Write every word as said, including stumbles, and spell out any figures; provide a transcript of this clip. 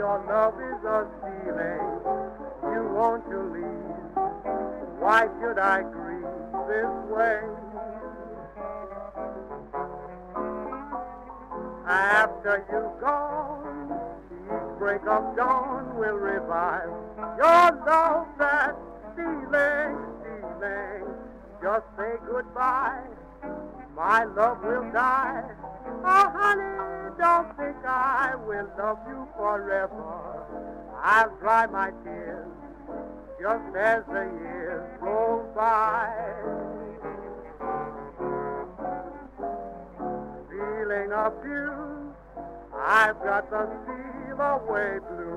your love is a stealing. You want to leave. Why should I grieve this way? After you're gone, each break of dawn will revive your love that's stealing, stealing. Just say goodbye, my love will die. Oh, honey, don't think I will love you forever. I'll dry my tears just as the years roll by. Feeling abused, I've got the feel away blue.